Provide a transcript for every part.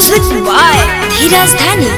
Music by Dheeraj Dhani.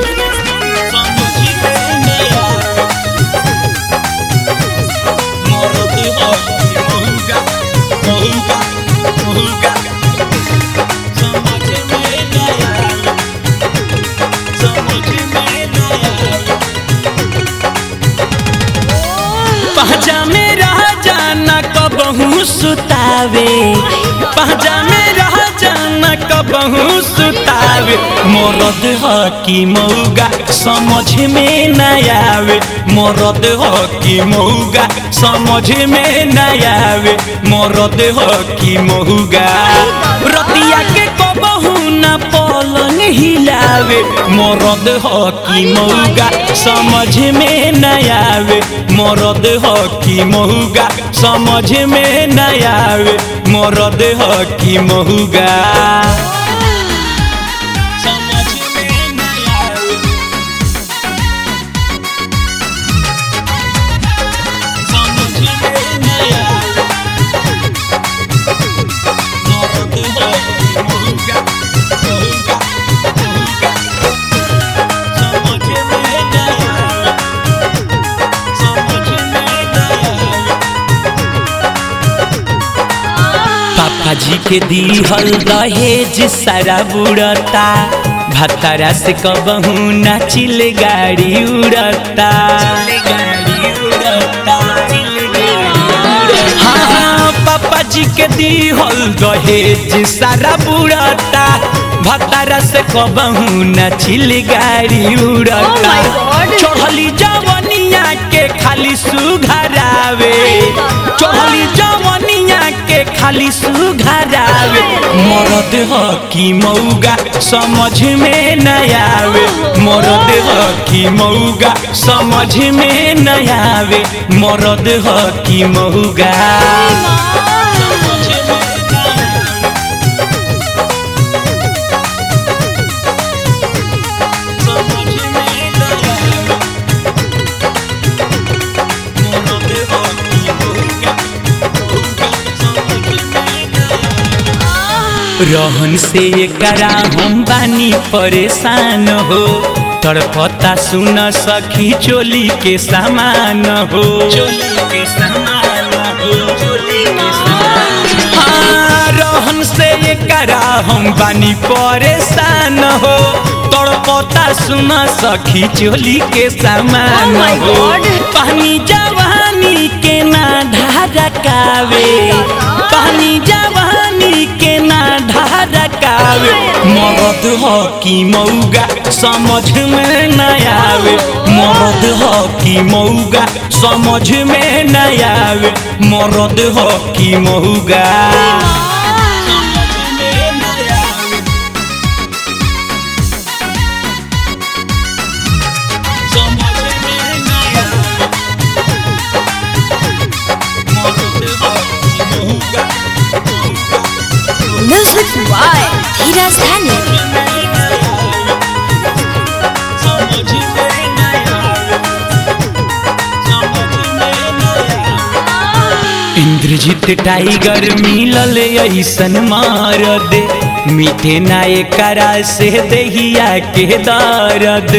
पहचा में रह जाना कबहू सुतावे, पहचा में रह जाना कबहू सुतावे। मरद ह की मौगा समझ में न आवे, मरद ह की मौगा समझ में न आवे, मरद ह की मौगा रतिया के कबहू न पलंग हिलावे। मरद ह की मौगा समझ में न आवे, मरद ह की मौगा समझ में न आवे, मरद ह की मौगा समझ में न आवे, समझ में न आवे, मरद ह की मौगा पापा जी के दीहल दहेज सारा बुड़ता, भतरा से कबहू ना चिल गाड़ी उड़ता। हाँ पापा जी के दीहल दहेज सारा बुड़ता, भतरा से कबहू ना चिल गाड़ी उड़ता। चढ़ली जवनिया के खाली सुघरावे, चढ़ली जवनिया के खाली सुघरावे। मरद ह की मौगा समझ में न आवे, मरद ह की मौगा समझ में न आवे, मरद ह की मौगा रहन से एकरा हम बानी परेशान हो, तड़पता सुन सखी चोली के सामान हो, चोली के सामान हो, चोली के सामान। हाँ रहन से एकरा हम बानी परेशान हो, तड़पता सुन सखी चोली के सामान हो। पानी जवानी के ना ढारकावे, पानी जवानी के ना ढारकावे। मरद ह की मौगा समझ में न आवे, मरद ह की मौगा समझ में न आवे, मरद ह की मौगा Music by Dheeraj Dhani. Indrajeet tiger मिलल ऐसन मार दे, मीठे ना एकरा से दहिया के दर्द,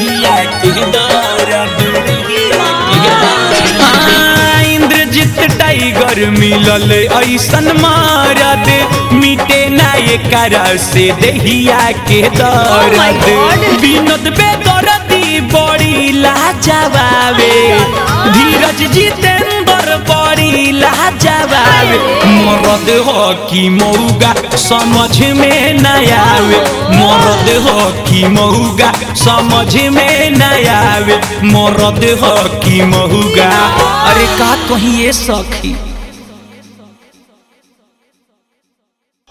इंद्रजीत टाइगर मिलल ऐसन मार दे, मीठे ना एकरा से दहिया के दर्द। विनोद बेदर्दी बड़ी लाजवाबे, धीरज जितेंद्र बड़ी लाजवाबे। मरद ह की मौगा समझ में न आवे, मरद ह की मौगा समझ में न आवे, मरद ह की मौगा। अरे का कहिए सखी।